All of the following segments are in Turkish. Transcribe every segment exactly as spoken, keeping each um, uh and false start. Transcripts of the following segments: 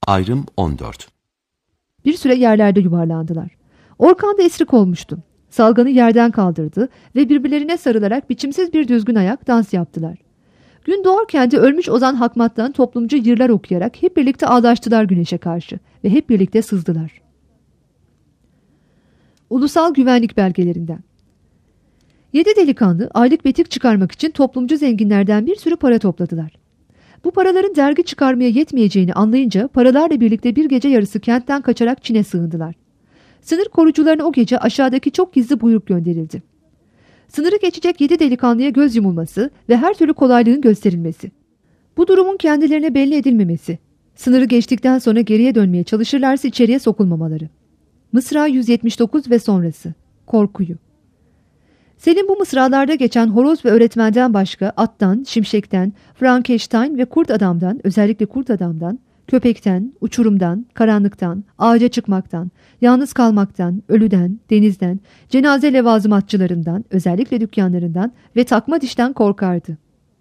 Ayrım on dört. Bir süre yerlerde yuvarlandılar. Orkan da esrik olmuştu. Salganı yerden kaldırdı ve birbirlerine sarılarak biçimsiz bir düzgün ayak dans yaptılar. Gün doğarken de ölmüş Ozan Hakmat'tan toplumcu yırlar okuyarak hep birlikte ağlaştılar güneşe karşı ve hep birlikte sızdılar. Ulusal güvenlik belgelerinden. Yedi delikanlı aylık betik çıkarmak için toplumcu zenginlerden bir sürü para topladılar. Bu paraların dergi çıkarmaya yetmeyeceğini anlayınca paralarla birlikte bir gece yarısı kentten kaçarak Çin'e sığındılar. Sınır korucularına o gece aşağıdaki çok gizli buyruk gönderildi. Sınırı geçecek yedi delikanlıya göz yumulması ve her türlü kolaylığın gösterilmesi. Bu durumun kendilerine belli edilmemesi. Sınırı geçtikten sonra geriye dönmeye çalışırlarsa içeriye sokulmamaları. Mısra yüz yetmiş dokuz ve sonrası. Korkuyu. Selim bu mısralarda geçen horoz ve öğretmenden başka attan, şimşekten, Frankenstein ve kurt adamdan, özellikle kurt adamdan, köpekten, uçurumdan, karanlıktan, ağaca çıkmaktan, yalnız kalmaktan, ölüden, denizden, cenaze levazımatçılarından, özellikle dükkanlarından ve takma dişten korkardı.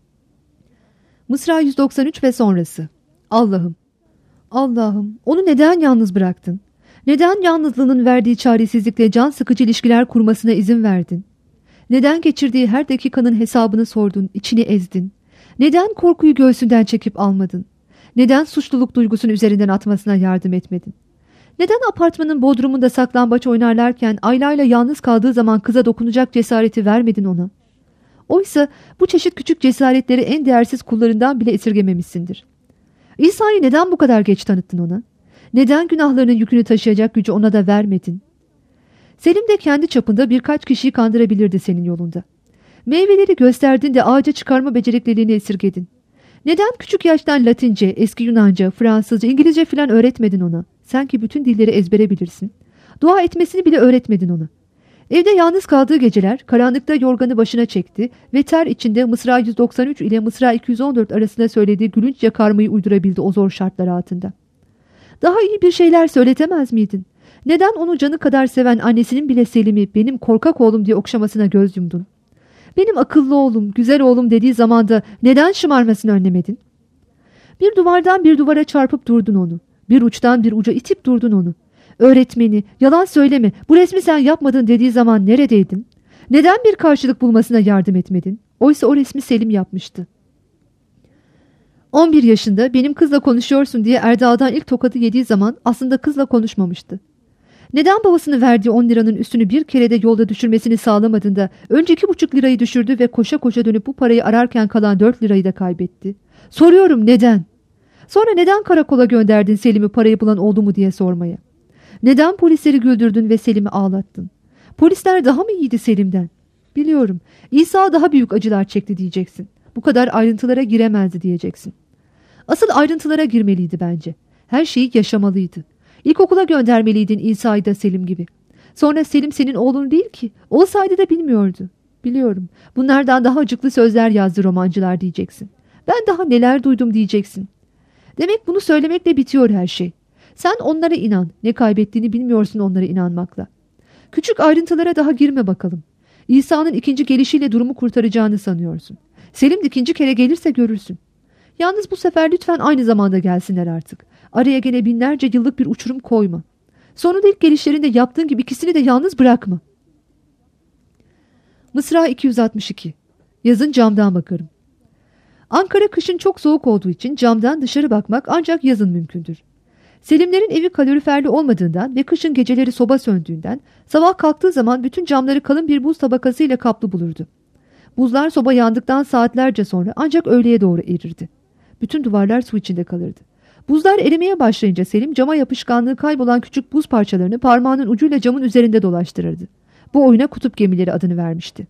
Mısra yüz doksan üç ve sonrası. Allah'ım, Allah'ım, onu neden yalnız bıraktın? Neden yalnızlığının verdiği çaresizlikle can sıkıcı ilişkiler kurmasına izin verdin? Neden geçirdiği her dakikanın hesabını sordun, içini ezdin? Neden korkuyu göğsünden çekip almadın? Neden suçluluk duygusunu üzerinden atmasına yardım etmedin? Neden apartmanın bodrumunda saklambaç oynarlarken Ayla'yla yalnız kaldığı zaman kıza dokunacak cesareti vermedin ona? Oysa bu çeşit küçük cesaretleri en değersiz kullarından bile esirgememişsindir. İsa'yı neden bu kadar geç tanıttın ona? Neden günahlarının yükünü taşıyacak gücü ona da vermedin? Selim de kendi çapında birkaç kişiyi kandırabilirdi senin yolunda. Meyveleri gösterdin de ağaca çıkarma becerikliliğini esirgedin. Neden küçük yaştan Latince, eski Yunanca, Fransızca, İngilizce filan öğretmedin ona? Sen ki bütün dilleri ezbere bilirsin. Dua etmesini bile öğretmedin ona. Evde yalnız kaldığı geceler karanlıkta yorganı başına çekti ve ter içinde Mısra yüz doksan üç ile Mısra iki yüz on dört arasında söylediği gülünç yakarmayı uydurabildi o zor şartlar altında. Daha iyi bir şeyler söyletemez miydin? Neden onu canı kadar seven annesinin bile Selim'i benim korkak oğlum diye okşamasına göz yumdun? Benim akıllı oğlum, güzel oğlum dediği zamanda neden şımarmasını önlemedin? Bir duvardan bir duvara çarpıp durdun onu. Bir uçtan bir uca itip durdun onu. Öğretmeni, yalan söyleme, bu resmi sen yapmadın dediği zaman neredeydin? Neden bir karşılık bulmasına yardım etmedin? Oysa o resmi Selim yapmıştı. on bir yaşında benim kızla konuşuyorsun diye Erdal'dan ilk tokadı yediği zaman aslında kızla konuşmamıştı. Neden babasının verdiği on liranın üstünü bir kerede yolda düşürmesini sağlamadığında önceki buçuk lirayı düşürdü ve koşa koşa dönüp bu parayı ararken kalan dört lirayı da kaybetti? Soruyorum neden? Sonra neden karakola gönderdin Selim'i parayı bulan oldu mu diye sormaya? Neden polisleri güldürdün ve Selim'i ağlattın? Polisler daha mı iyiydi Selim'den? Biliyorum, İsa daha büyük acılar çekti diyeceksin. Bu kadar ayrıntılara giremezdi diyeceksin. Asıl ayrıntılara girmeliydi bence. Her şeyi yaşamalıydı. İlkokula göndermeliydin İsa'yı da Selim gibi. Sonra Selim senin oğlun değil ki. Olsaydı da bilmiyordu. Biliyorum. Bunlardan daha acıklı sözler yazdı romancılar diyeceksin. Ben daha neler duydum diyeceksin. Demek bunu söylemekle bitiyor her şey. Sen onlara inan. Ne kaybettiğini bilmiyorsun onlara inanmakla. Küçük ayrıntılara daha girme bakalım. İsa'nın ikinci gelişiyle durumu kurtaracağını sanıyorsun. Selim ikinci kere gelirse görürsün. Yalnız bu sefer lütfen aynı zamanda gelsinler artık. Araya gene binlerce yıllık bir uçurum koyma. Sonunda ilk gelişlerinde yaptığın gibi ikisini de yalnız bırakma. Mısra iki yüz altmış iki. Yazın camdan bakarım. Ankara kışın çok soğuk olduğu için camdan dışarı bakmak ancak yazın mümkündür. Selimlerin evi kaloriferli olmadığından ve kışın geceleri soba söndüğünden sabah kalktığı zaman bütün camları kalın bir buz tabakasıyla kaplı bulurdu. Buzlar soba yandıktan saatlerce sonra ancak öğleye doğru erirdi. Bütün duvarlar su içinde kalırdı. Buzlar erimeye başlayınca Selim cama yapışkanlığı kaybolan küçük buz parçalarını parmağının ucuyla camın üzerinde dolaştırırdı. Bu oyuna kutup gemileri adını vermişti.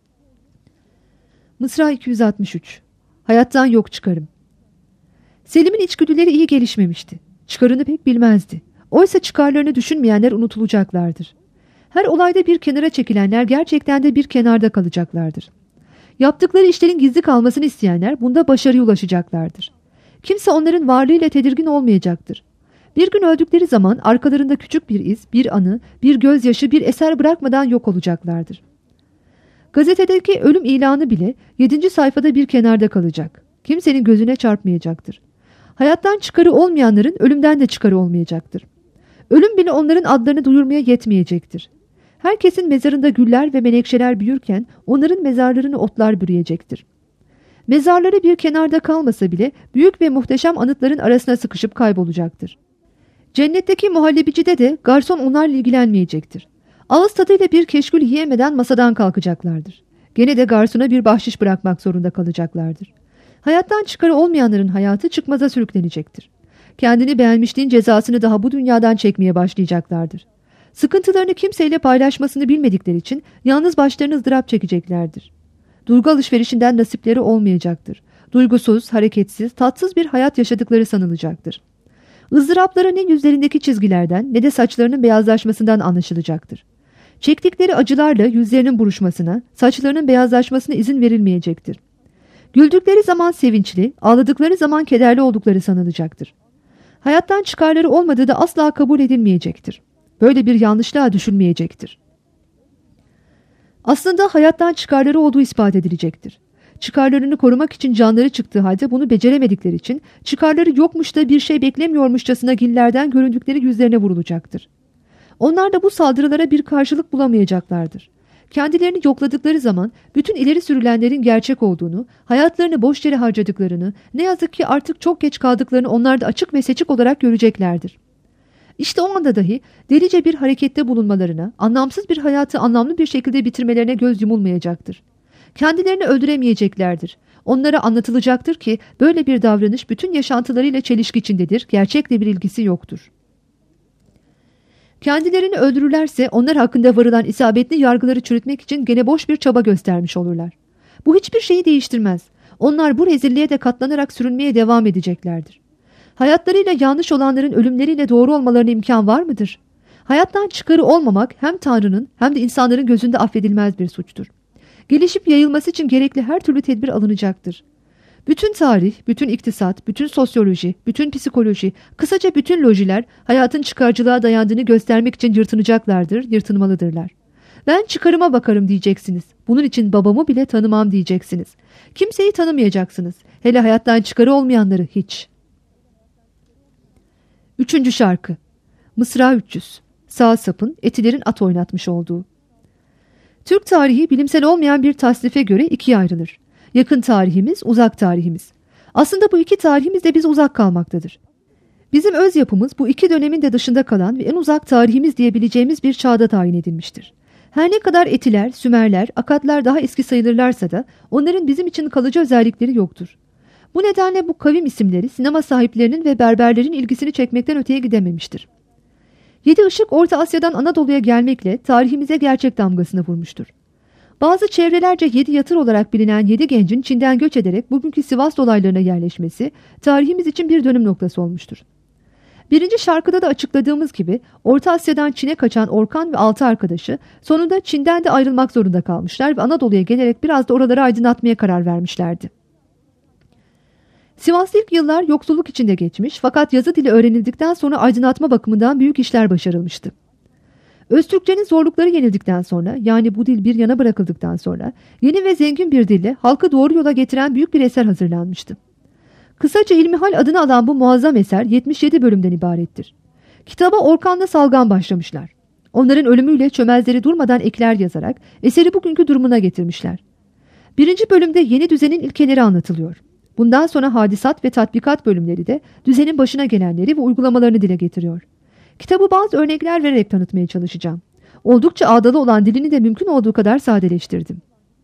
Mısra iki yüz altmış üç. Hayattan yok çıkarım. Selim'in içgüdüleri iyi gelişmemişti. Çıkarını pek bilmezdi. Oysa çıkarlarını düşünmeyenler unutulacaklardır. Her olayda bir kenara çekilenler gerçekten de bir kenarda kalacaklardır. Yaptıkları işlerin gizli kalmasını isteyenler bunda başarıya ulaşacaklardır. Kimse onların varlığıyla tedirgin olmayacaktır. Bir gün öldükleri zaman arkalarında küçük bir iz, bir anı, bir gözyaşı, bir eser bırakmadan yok olacaklardır. Gazetedeki ölüm ilanı bile yedinci sayfada bir kenarda kalacak. Kimsenin gözüne çarpmayacaktır. Hayattan çıkarı olmayanların ölümden de çıkarı olmayacaktır. Ölüm bile onların adlarını duyurmaya yetmeyecektir. Herkesin mezarında güller ve menekşeler büyürken onların mezarlarını otlar bürüyecektir. Mezarları bir kenarda kalmasa bile büyük ve muhteşem anıtların arasına sıkışıp kaybolacaktır. Cennetteki muhallebicide de garson onlarla ilgilenmeyecektir. Ağız tadıyla bir keşkül yiyemeden masadan kalkacaklardır. Gene de garsona bir bahşiş bırakmak zorunda kalacaklardır. Hayattan çıkarı olmayanların hayatı çıkmaza sürüklenecektir. Kendini beğenmişliğin cezasını daha bu dünyadan çekmeye başlayacaklardır. Sıkıntılarını kimseyle paylaşmasını bilmedikleri için yalnız başlarına ızdırap çekeceklerdir. Duygu alışverişinden nasipleri olmayacaktır. Duygusuz, hareketsiz, tatsız bir hayat yaşadıkları sanılacaktır. Izdırapları ne yüzlerindeki çizgilerden ne de saçlarının beyazlaşmasından anlaşılacaktır. Çektikleri acılarla yüzlerinin buruşmasına, saçlarının beyazlaşmasına izin verilmeyecektir. Güldükleri zaman sevinçli, ağladıkları zaman kederli oldukları sanılacaktır. Hayattan çıkarları olmadığı da asla kabul edilmeyecektir. Böyle bir yanlışlığa düşülmeyecektir. Aslında hayattan çıkarları olduğu ispat edilecektir. Çıkarlarını korumak için canları çıktığı halde bunu beceremedikleri için çıkarları yokmuş da bir şey beklemiyormuşçasına gillerden göründükleri yüzlerine vurulacaktır. Onlar da bu saldırılara bir karşılık bulamayacaklardır. Kendilerini yokladıkları zaman bütün ileri sürülenlerin gerçek olduğunu, hayatlarını boş yere harcadıklarını, ne yazık ki artık çok geç kaldıklarını onlar da açık ve seçik olarak göreceklerdir. İşte o anda dahi delice bir harekette bulunmalarına, anlamsız bir hayatı anlamlı bir şekilde bitirmelerine göz yumulmayacaktır. Kendilerini öldüremeyeceklerdir. Onlara anlatılacaktır ki böyle bir davranış bütün yaşantılarıyla çelişki içindedir, gerçekle bir ilgisi yoktur. Kendilerini öldürürlerse onlar hakkında varılan isabetli yargıları çürütmek için gene boş bir çaba göstermiş olurlar. Bu hiçbir şeyi değiştirmez. Onlar bu rezilliğe de katlanarak sürünmeye devam edeceklerdir. Hayatlarıyla yanlış olanların ölümleriyle doğru olmalarına imkan var mıdır? Hayattan çıkarı olmamak hem Tanrı'nın hem de insanların gözünde affedilmez bir suçtur. Gelişip yayılması için gerekli her türlü tedbir alınacaktır. Bütün tarih, bütün iktisat, bütün sosyoloji, bütün psikoloji, kısaca bütün lojiler hayatın çıkarcılığa dayandığını göstermek için yırtınacaklardır, yırtınmalıdırlar. Ben çıkarıma bakarım diyeceksiniz. Bunun için babamı bile tanımam diyeceksiniz. Kimseyi tanımayacaksınız. Hele hayattan çıkarı olmayanları hiç. Üçüncü şarkı. Mısra üç yüz. Sağ sapın, etilerin at oynatmış olduğu. Türk tarihi bilimsel olmayan bir tasnife göre ikiye ayrılır. Yakın tarihimiz, uzak tarihimiz. Aslında bu iki tarihimiz de bize uzak kalmaktadır. Bizim öz yapımız bu iki dönemin de dışında kalan ve en uzak tarihimiz diyebileceğimiz bir çağda tayin edilmiştir. Her ne kadar Etiler, Sümerler, Akatlar daha eski sayılırlarsa da onların bizim için kalıcı özellikleri yoktur. Bu nedenle bu kavim isimleri sinema sahiplerinin ve berberlerin ilgisini çekmekten öteye gidememiştir. Yedi ışık Orta Asya'dan Anadolu'ya gelmekle tarihimize gerçek damgasını vurmuştur. Bazı çevrelerce yedi yatır olarak bilinen yedi gencin Çin'den göç ederek bugünkü Sivas dolaylarına yerleşmesi tarihimiz için bir dönüm noktası olmuştur. Birinci şarkıda da açıkladığımız gibi Orta Asya'dan Çin'e kaçan Orkan ve altı arkadaşı sonunda Çin'den de ayrılmak zorunda kalmışlar ve Anadolu'ya gelerek biraz da oraları aydınlatmaya karar vermişlerdi. Sivas ilk yıllar yoksulluk içinde geçmiş fakat yazı dili öğrenildikten sonra aydınlatma bakımından büyük işler başarılmıştı. Öztürkçenin zorlukları yenildikten sonra, yani bu dil bir yana bırakıldıktan sonra yeni ve zengin bir dille halkı doğru yola getiren büyük bir eser hazırlanmıştı. Kısaca İlmihal adını alan bu muazzam eser yetmiş yedi bölümden ibarettir. Kitaba Orkan'la Salgan başlamışlar. Onların ölümüyle çömezleri durmadan ekler yazarak eseri bugünkü durumuna getirmişler. Birinci bölümde yeni düzenin ilkeleri anlatılıyor. Bundan sonra hadisat ve tatbikat bölümleri de düzenin başına gelenleri ve uygulamalarını dile getiriyor. Kitabı bazı örnekler vererek tanıtmaya çalışacağım. Oldukça ağdalı olan dilini de mümkün olduğu kadar sadeleştirdim.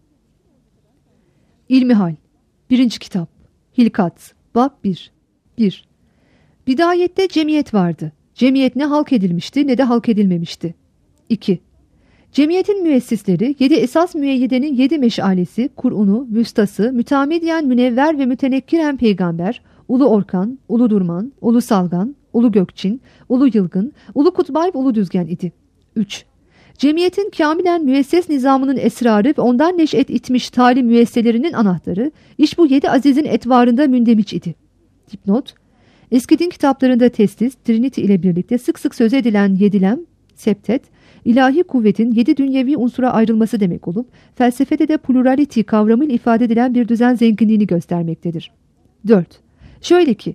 İlmihal. Birinci kitap. Hilkat. Bab bir. bir. Bidayette cemiyet vardı. Cemiyet ne halk edilmişti ne de halk edilmemişti. iki. Cemiyetin müessisleri yedi esas müeyyidenin yedi meşalesi, Kur'unu, Vüstası, mütamediyen münevver ve mütenekkiren peygamber, Ulu Orkan, Ulu Durman, Ulu Salgan, Ulu Gökçin, Ulu Yılgın, Ulu Kutbay ve Ulu Düzgen idi. üç. Cemiyetin kâmilen müesses nizamının esrarı ve ondan neş'et itmiş talim müesselerinin anahtarı, iş bu yedi azizin etvarında mündemiç idi. Dipnot: eski din kitaplarında testis, Trinity ile birlikte sık sık söz edilen yedilem, septet, ilahi kuvvetin yedi dünyevi unsura ayrılması demek olup, felsefede de plurality kavramıyla ifade edilen bir düzen zenginliğini göstermektedir. dört. Şöyle ki,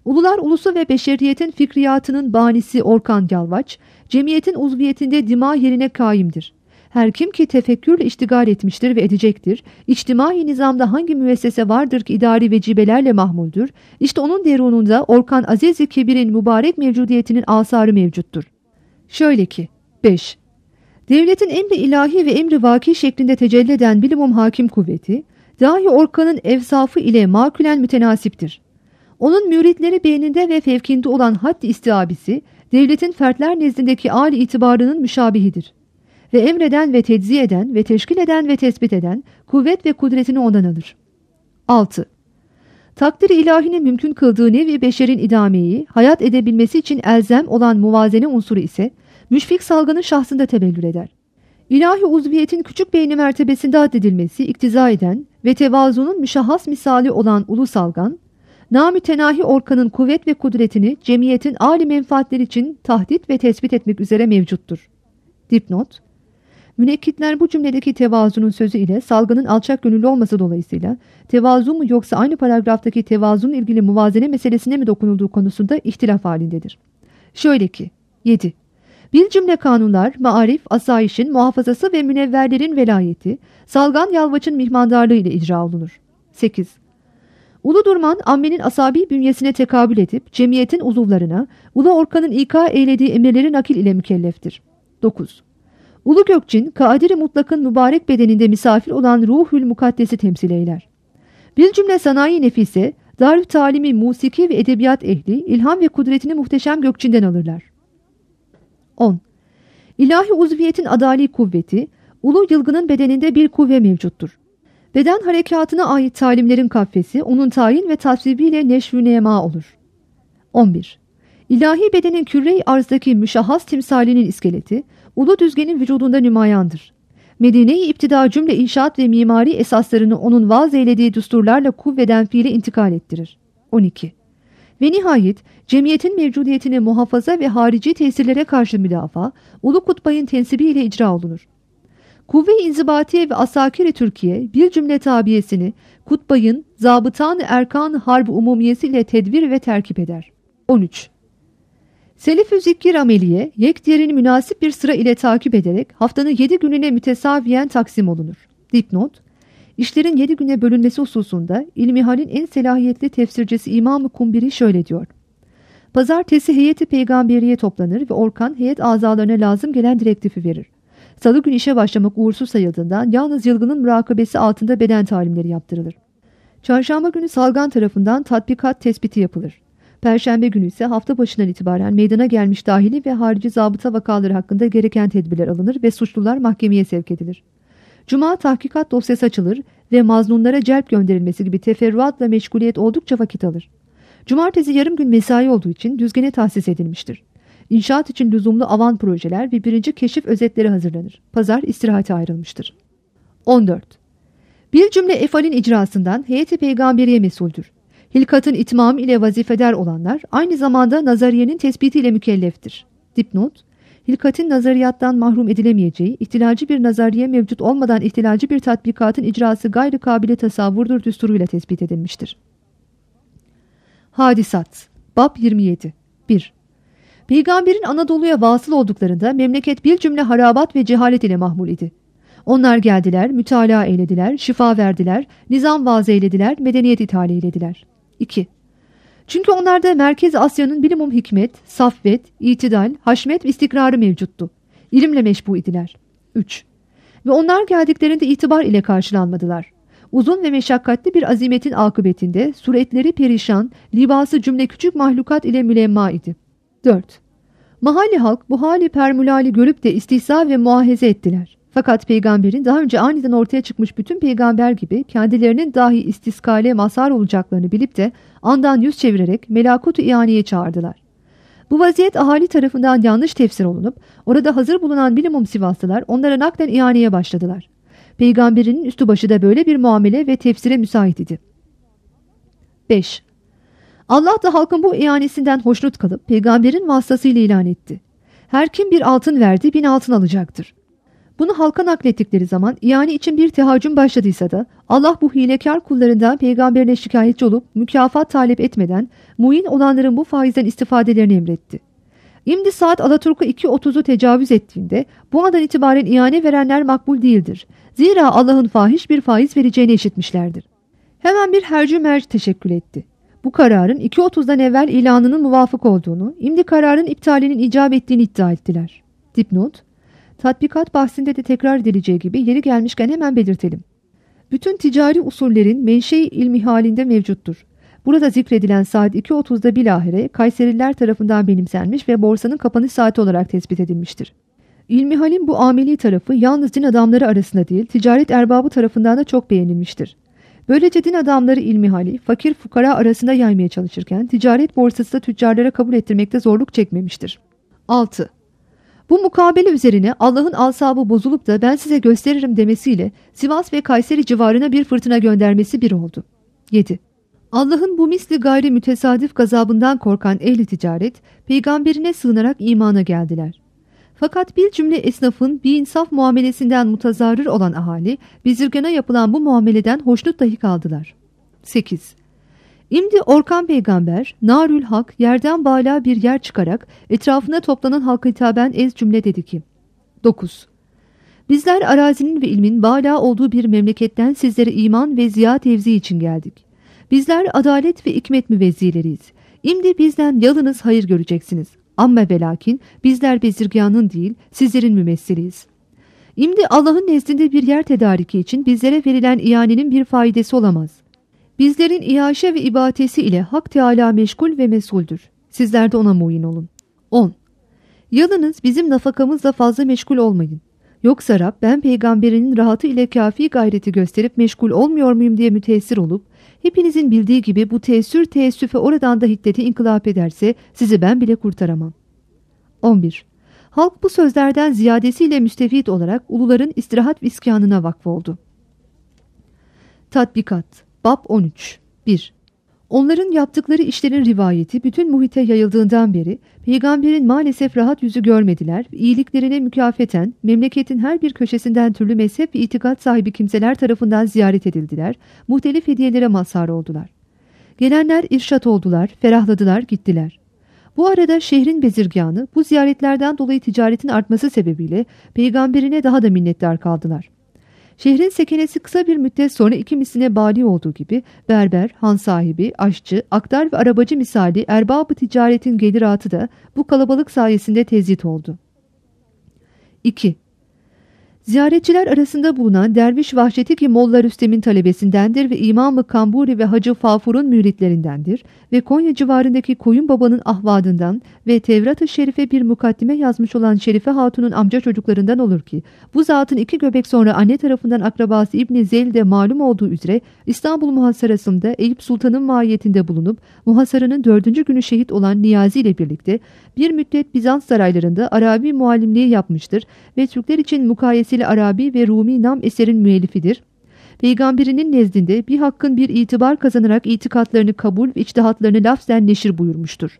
Ulular ulusu ve beşeriyetin fikriyatının banisi Orkan Yalvaç, cemiyetin uzviyetinde dima yerine kaimdir. Her kim ki tefekkürle iştigal etmiştir ve edecektir, içtimai nizamda hangi müessese vardır ki idari vecibelerle mahmuldür, işte onun derununda Orkan Aziz-i Kebir'in mübarek mevcudiyetinin asarı mevcuttur. Şöyle ki, beş. Devletin emri ilahi ve emri vaki şeklinde tecelli eden bilimum hakim kuvveti, dahi Orkan'ın evsafı ile makülen mütenasiptir. Onun müritleri beyninde ve fevkinde olan haddi istiabisi, devletin fertler nezdindeki âli itibarının müşabihidir. Ve emreden ve tecziye eden ve teşkil eden ve tespit eden kuvvet ve kudretini ondan alır. altı. Takdir-i ilahinin mümkün kıldığı nevi beşerin idameyi, hayat edebilmesi için elzem olan muvazene unsuru ise, müşfik salgının şahsında tebellür eder. İlahi uzviyetin küçük beyni mertebesinde addedilmesi iktiza eden ve tevazunun müşahhas misali olan ulu salgan, namütenahi Orkan'ın kuvvet ve kudretini cemiyetin âli menfaatleri için tahdit ve tespit etmek üzere mevcuttur. Dipnot: Münekkitler bu cümledeki tevazunun sözü ile salgının alçak gönüllü olması dolayısıyla tevazu mu yoksa aynı paragraftaki tevazunun ilgili muvazene meselesine mi dokunulduğu konusunda ihtilaf halindedir. Şöyle ki, yedi. Bir cümle kanunlar, maarif, asayişin, muhafazası ve münevverlerin velayeti, salgan yalvaçın mihmandarlığı ile icra olunur. sekiz. Ulu Durman, ammenin asabi bünyesine tekabül edip, cemiyetin uzuvlarına, Ulu Orkan'ın ika eylediği emirleri nakil ile mükelleftir. dokuz. Ulu Gökçin, Kadir-i Mutlak'ın mübarek bedeninde misafir olan ruhül mukaddesi temsil eyler. Bir cümle sanayi nefise, darü talimi, musiki ve edebiyat ehli, ilham ve kudretini muhteşem Gökçin'den alırlar. on. İlahi uzviyetin adali kuvveti, ulu yılgının bedeninde bir kuvve mevcuttur. Beden harekatına ait talimlerin kaffesi, onun tayin ve tasvibiyle neşv-ü nema olur. on bir. İlahi bedenin küre-i arzdaki müşahhas timsalinin iskeleti, ulu düzgenin vücudunda nümayandır. Medine-i iptida cümle inşaat ve mimari esaslarını onun vaaz eylediği düsturlarla kuvveden fiile intikal ettirir. on iki. Ve nihayet cemiyetin mevcudiyetini muhafaza ve harici tesirlere karşı müdafaa, ulu kutbayın tensibiyle icra olunur. Kuvve-i inzibatiye ve asakir-i Türkiye bir cümle tabiyesini kutbayın zabıtan-ı erkan-ı harb-ı umumiyesiyle tedbir ve terkip eder. on üç. Selif-ü zikkir ameliye yek diğerini münasip bir sıra ile takip ederek haftanın yedi gününe mütesaviyen taksim olunur. Dipnot: İşlerin yedi güne bölünmesi hususunda İlmihal'in en selahiyetli tefsircisi İmam-ı Kumbiri şöyle diyor. Pazartesi heyeti peygamberiye toplanır ve Orkan heyet azalarına lazım gelen direktifi verir. Salı gün işe başlamak uğursuz sayıldığından yalnız yılgının mürakabesi altında beden talimleri yaptırılır. Çarşamba günü salgan tarafından tatbikat tespiti yapılır. Perşembe günü ise hafta başından itibaren meydana gelmiş dahili ve harici zabıta vakaları hakkında gereken tedbirler alınır ve suçlular mahkemeye sevk edilir. Cuma tahkikat dosyası açılır ve maznunlara celp gönderilmesi gibi teferruatla meşguliyet oldukça vakit alır. Cumartesi yarım gün mesai olduğu için düzgene tahsis edilmiştir. İnşaat için lüzumlu avan projeler ve birinci keşif özetleri hazırlanır. Pazar istirahate ayrılmıştır. on dört. Bir cümle efalin icrasından heyet-i peygamberiye mesuldür. Hilkatın itmamı ile vazifedar olanlar aynı zamanda nazariyenin tespitiyle mükelleftir. Dipnot: Hilkatin nazariyattan mahrum edilemeyeceği, ihtilalci bir nazariye mevcut olmadan ihtilalci bir tatbikatın icrası gayrı kabile tasavvurdur düsturuyla tespit edilmiştir. Hadisat Bab yirmi yedi. bir. Peygamberin Anadolu'ya vasıl olduklarında memleket bir cümle harabat ve cehalet ile mahmul idi. Onlar geldiler, mütalaa eylediler, şifa verdiler, nizam vaaz eylediler, medeniyet ithal eylediler. iki. Çünkü onlarda Merkez Asya'nın bilimum hikmet, saffet, itidal, haşmet ve istikrarı mevcuttu. İlimle meşbu idiler. üç. Ve onlar geldiklerinde itibar ile karşılanmadılar. Uzun ve meşakkatli bir azimetin akıbetinde suretleri perişan, libası cümle küçük mahlukat ile mülemma idi. dört. Mahalli halk bu hali permülali görüp de istihza ve muahize ettiler. Fakat peygamberin daha önce aniden ortaya çıkmış bütün peygamber gibi kendilerinin dahi istiskale mazhar olacaklarını bilip de andan yüz çevirerek melakut-u ihaneye çağırdılar. Bu vaziyet ahali tarafından yanlış tefsir olunup orada hazır bulunan bilimum Sivaslılar onlara naklen ihaneye başladılar. Peygamberinin üstü başı da böyle bir muamele ve tefsire müsait idi. beş. Allah da halkın bu ihanesinden hoşnut kalıp peygamberin vasıtasıyla ilan etti. Her kim bir altın verdi bin altın alacaktır. Bunu halka naklettikleri zaman yani için bir tehacüm başladıysa da Allah bu hilekar kullarından peygamberine şikayetçi olup mükafat talep etmeden muin olanların bu faizden istifadelerini emretti. İmdi saat Alaturka iki otuzu tecavüz ettiğinde bu andan itibaren ihane verenler makbul değildir. Zira Allah'ın fahiş bir faiz vereceğini işitmişlerdir. Hemen bir hercü merci teşekkül etti. Bu kararın iki otuzdan evvel ilanının muvafık olduğunu, imdi kararın iptalinin icap ettiğini iddia ettiler. Dipnot: tatbikat bahsinde de tekrar edileceği gibi yeri gelmişken hemen belirtelim. Bütün ticari usullerin menşei ilmi halinde mevcuttur. Burada zikredilen saat iki otuzda bilahare Kayseriler tarafından benimsenmiş ve borsanın kapanış saati olarak tespit edilmiştir. İlmihalin bu ameli tarafı yalnız din adamları arasında değil, ticaret erbabı tarafından da çok beğenilmiştir. Böylece din adamları ilmihali fakir fukara arasında yaymaya çalışırken ticaret borsası da tüccarlara kabul ettirmekte zorluk çekmemiştir. altı. Bu mukabele üzerine Allah'ın asabı bozulup da ben size gösteririm demesiyle Sivas ve Kayseri civarına bir fırtına göndermesi bir oldu. yedi. Allah'ın bu misli gayri mütesadif gazabından korkan ehli ticaret, peygamberine sığınarak imana geldiler. Fakat bir cümle esnafın bir insaf muamelesinden mutazarrır olan ahali, bezirgana yapılan bu muameleden hoşnut dahi kaldılar. sekiz. İmdi Orkan peygamber, narül hak yerden bala bir yer çıkarak etrafına toplanan halka hitaben ez cümle dedi ki: dokuz. Bizler arazinin ve ilmin bala olduğu bir memleketten sizlere iman ve ziya tevzi için geldik. Bizler adalet ve hikmet müvezzileriyiz. İmdi bizden yalınız hayır göreceksiniz. Amma ve lakin bizler bezirganın değil sizlerin mümessiliyiz. İmdi Allah'ın nezdinde bir yer tedariki için bizlere verilen ianenin bir faidesi olamaz. Bizlerin iaşe ve ibadeti ile Hak Teâlâ meşgul ve mesuldür. Sizler de ona muin olun. on. Yalınız bizim nafakamızla fazla meşgul olmayın. Yoksa Rab ben peygamberinin rahatı ile kafi gayreti gösterip meşgul olmuyor muyum diye müteessir olup hepinizin bildiği gibi bu teessür teessüfe oradan da hiddeti inkılap ederse sizi ben bile kurtaramam. on bir. Halk bu sözlerden ziyadesiyle müstefit olarak uluların istirahat ve iskanına vakfoldu. Tatbikat Bab on üç. bir. Onların yaptıkları işlerin rivayeti bütün muhite yayıldığından beri peygamberin maalesef rahat yüzü görmediler ve iyiliklerine mükafeten memleketin her bir köşesinden türlü mezhep ve itikat sahibi kimseler tarafından ziyaret edildiler, muhtelif hediyelere mazhar oldular. Gelenler irşat oldular, ferahladılar, gittiler. Bu arada şehrin bezirganı bu ziyaretlerden dolayı ticaretin artması sebebiyle peygamberine daha da minnettar kaldılar. Şehrin sekenesi kısa bir müddet sonra iki misline bali olduğu gibi berber, han sahibi, aşçı, aktar ve arabacı misali erbabı ticaretin geliratı da bu kalabalık sayesinde tezyit oldu. iki. Ziyaretçiler arasında bulunan Derviş Vahşeti ki Molla Rüstem'in talebesindendir ve İmam-ı Kamburi ve Hacı Fafur'un müritlerindendir ve Konya civarındaki Koyun Baba'nın ahvadından ve Tevrat-ı Şerife bir mukaddime yazmış olan Şerife Hatun'un amca çocuklarından olur ki bu zatın iki göbek sonra anne tarafından akrabası İbni Zeyl'de malum olduğu üzere İstanbul muhasarasında Eyüp Sultan'ın mahiyetinde bulunup muhasaranın dördüncü günü şehit olan Niyazi ile birlikte bir müddet Bizans saraylarında Arabi muallimliği yapmıştır ve Türkler için mukayeseli Arabi ve Rumi nam eserin müellifidir. Peygamberinin nezdinde bir hakkın bir itibar kazanarak itikatlarını kabul ve içtihatlarını lafzen neşir buyurmuştur.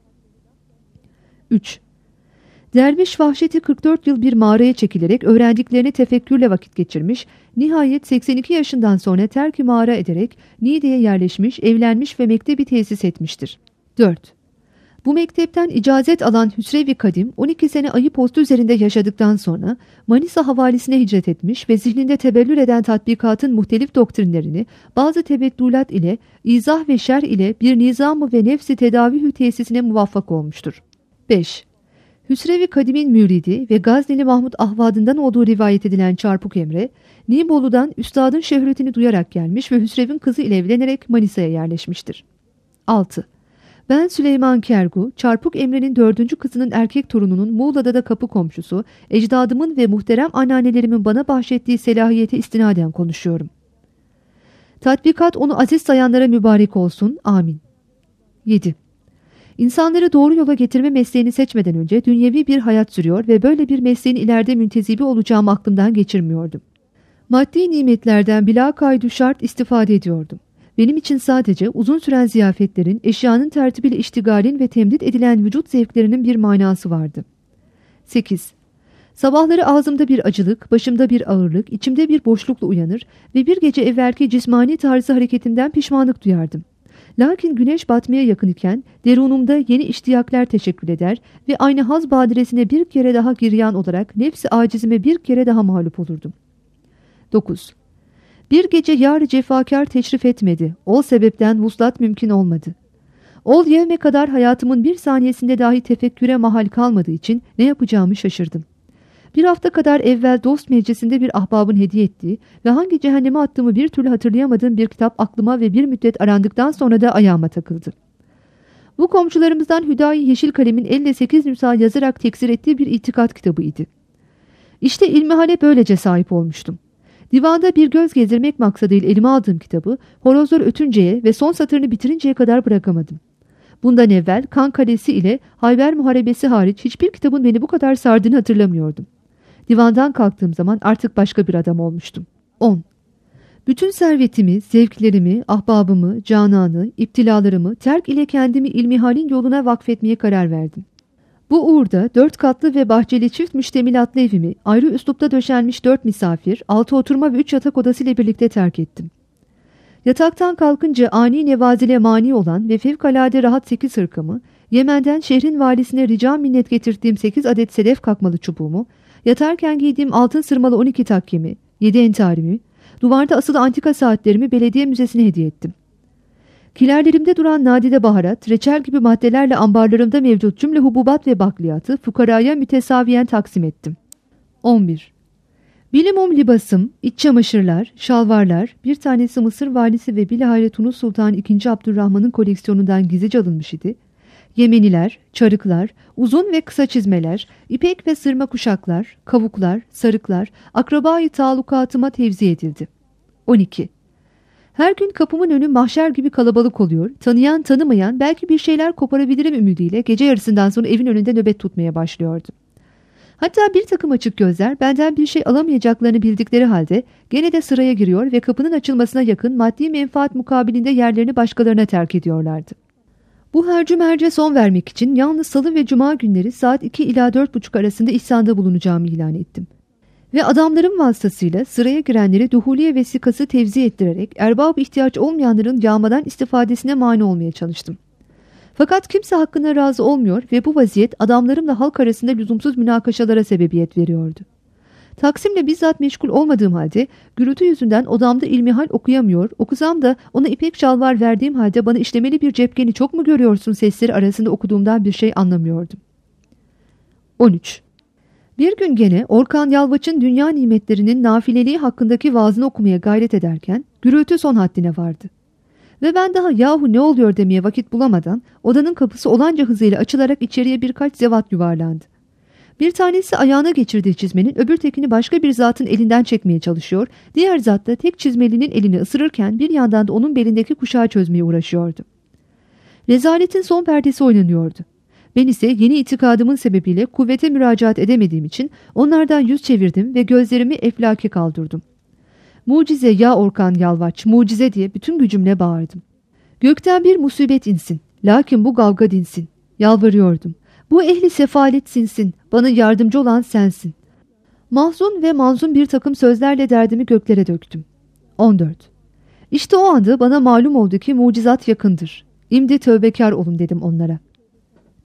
üç. Derviş Vahşeti kırk dört yıl bir mağaraya çekilerek öğrendiklerini tefekkürle vakit geçirmiş, nihayet seksen iki yaşından sonra terk-i mağara ederek Niğde'ye yerleşmiş, evlenmiş ve mektebi tesis etmiştir. dört. Bu mektepten icazet alan Hüsrev-i Kadim on iki sene ayı postu üzerinde yaşadıktan sonra Manisa havalisine hicret etmiş ve zihninde tebellür eden tatbikatın muhtelif doktrinlerini bazı tebeddulat ile, izah ve şerh ile bir nizamı ve nefsi tedavihü tesisine muvaffak olmuştur. beş. Hüsrev-i Kadim'in müridi ve Gazneli Mahmud ahvadından olduğu rivayet edilen Çarpuk Emre, Nibolu'dan üstadın şöhretini duyarak gelmiş ve Hüsrev'in kızı ile evlenerek Manisa'ya yerleşmiştir. altı. Ben Süleyman Kergu, Çarpuk Emre'nin dördüncü kızının erkek torununun Muğla'da da kapı komşusu, ecdadımın ve muhterem anneannelerimin bana bahşettiği selahiyete istinaden konuşuyorum. Tatbikat onu aziz sayanlara mübarek olsun. Amin. yedi. İnsanları doğru yola getirme mesleğini seçmeden önce dünyevi bir hayat sürüyor ve böyle bir mesleğin ileride müntezibi olacağımı aklımdan geçirmiyordum. Maddi nimetlerden bila kaydu şart istifade ediyordum. Benim için sadece uzun süren ziyafetlerin, eşyanın tertibiyle iştigalin ve temdit edilen vücut zevklerinin bir manası vardı. sekiz. Sabahları ağzımda bir acılık, başımda bir ağırlık, içimde bir boşlukla uyanır ve bir gece evvelki cismani tarzı hareketimden pişmanlık duyardım. Lakin güneş batmaya yakın iken derunumda yeni iştiyaklar teşekkül eder ve aynı haz badiresine bir kere daha giryan olarak nefsi acizime bir kere daha mağlup olurdum. dokuz. Bir gece yar cefakar teşrif etmedi. O sebepten vuslat mümkün olmadı. Ol yevme kadar hayatımın bir saniyesinde dahi tefekküre mahal kalmadığı için ne yapacağımı şaşırdım. Bir hafta kadar evvel dost meclisinde bir ahbabın hediye ettiği ve hangi cehenneme attığımı bir türlü hatırlayamadığım bir kitap aklıma ve bir müddet arandıktan sonra da ayağıma takıldı. Bu komşularımızdan Hüdayi Yeşil Kalem'in elde sekiz nüsha yazarak teksir ettiği bir itikat kitabıydı. İşte ilmihale böylece sahip olmuştum. Divanda bir göz gezdirmek maksadıyla elime aldığım kitabı horozlar ötünceye ve son satırını bitirinceye kadar bırakamadım. Bundan evvel Kan Kalesi ile Hayber Muharebesi hariç hiçbir kitabın beni bu kadar sardığını hatırlamıyordum. Divandan kalktığım zaman artık başka bir adam olmuştum. on. Bütün servetimi, zevklerimi, ahbabımı, cananı, iptilalarımı terk ile kendimi ilmihalin yoluna vakfetmeye karar verdim. Bu uğurda dört katlı ve bahçeli çift müştemilatlı evimi ayrı üslupta döşenmiş dört misafir, altı oturma ve üç yatak odası ile birlikte terk ettim. Yataktan kalkınca ani nevazile mani olan ve fevkalade rahat sekiz hırkamı, Yemen'den şehrin valisine rica minnet getirdiğim sekiz adet sedef kakmalı çubuğumu, yatarken giydiğim altın sırmalı on iki takkemi, yedi entarimi, duvarda asılı antika saatlerimi belediye müzesine hediye ettim. Kilerlerimde duran nadide baharat, reçel gibi maddelerle ambarlarımda mevcut cümle hububat ve bakliyatı fukaraya mütesaviyen taksim ettim. on bir. Bilimum libasım, iç çamaşırlar, şalvarlar, bir tanesi Mısır valisi ve bilahare Tunus Sultanı ikinci. Abdurrahman'ın koleksiyonundan gizlice alınmış idi. Yemeniler, çarıklar, uzun ve kısa çizmeler, ipek ve sırma kuşaklar, kavuklar, sarıklar, akrabayı talukatıma tevzi edildi. on iki. Her gün kapımın önü mahşer gibi kalabalık oluyor, tanıyan tanımayan belki bir şeyler koparabilirim ümidiyle gece yarısından sonra evin önünde nöbet tutmaya başlıyordu. Hatta bir takım açık gözler benden bir şey alamayacaklarını bildikleri halde gene de sıraya giriyor ve kapının açılmasına yakın maddi menfaat mukabilinde yerlerini başkalarına terk ediyorlardı. Bu hercümerce son vermek için yalnız salı ve cuma günleri saat iki ila dört buçuk arasında ihsanda bulunacağımı ilan ettim. Ve adamlarım vasıtasıyla sıraya girenleri duhuliye vesikası tevzi ettirerek erbab ihtiyaç olmayanların yağmadan istifadesine mani olmaya çalıştım. Fakat kimse hakkına razı olmuyor ve bu vaziyet adamlarımla halk arasında lüzumsuz münakaşalara sebebiyet veriyordu. Taksimle bizzat meşgul olmadığım halde gürültü yüzünden odamda ilmihal okuyamıyor, okusam da ona ipek şalvar verdiğim halde bana işlemeli bir cepkeni çok mu görüyorsun sesleri arasında okuduğumdan bir şey anlamıyordum. on üç. Bir gün gene Orkan Yalvaç'ın dünya nimetlerinin nafileliği hakkındaki vaazını okumaya gayret ederken gürültü son haddine vardı. Ve ben daha yahu ne oluyor demeye vakit bulamadan odanın kapısı olanca hızıyla açılarak içeriye birkaç zevat yuvarlandı. Bir tanesi ayağına geçirdiği çizmenin öbür tekini başka bir zatın elinden çekmeye çalışıyor, diğer zat da tek çizmelinin elini ısırırken bir yandan da onun belindeki kuşağı çözmeye uğraşıyordu. Rezaletin son perdesi oynanıyordu. Ben ise yeni itikadımın sebebiyle kuvvete müracaat edemediğim için onlardan yüz çevirdim ve gözlerimi eflake kaldırdım. Mucize ya Orkan Yalvaç, mucize diye bütün gücümle bağırdım. Gökten bir musibet insin, lakin bu kavga dinsin. Yalvarıyordum. Bu ehli sefalet sinsin, bana yardımcı olan sensin. Mahzun ve manzun bir takım sözlerle derdimi göklere döktüm. on dört. İşte o anda bana malum oldu ki mucizat yakındır. İmdi tövbekar olun dedim onlara.